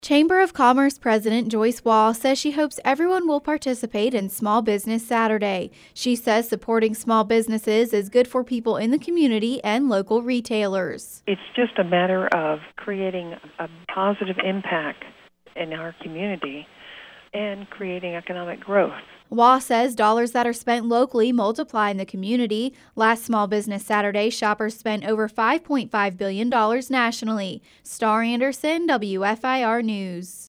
Chamber of Commerce President Joyce Wall says she hopes everyone will participate in Small Business Saturday. She says supporting small businesses is good for people in the community and local retailers. It's just a matter of creating a positive impact in our community and creating economic growth. Wall says dollars that are spent locally multiply in the community. Last Small Business Saturday, shoppers spent over $5.5 billion nationally. Star Anderson, WFIR News.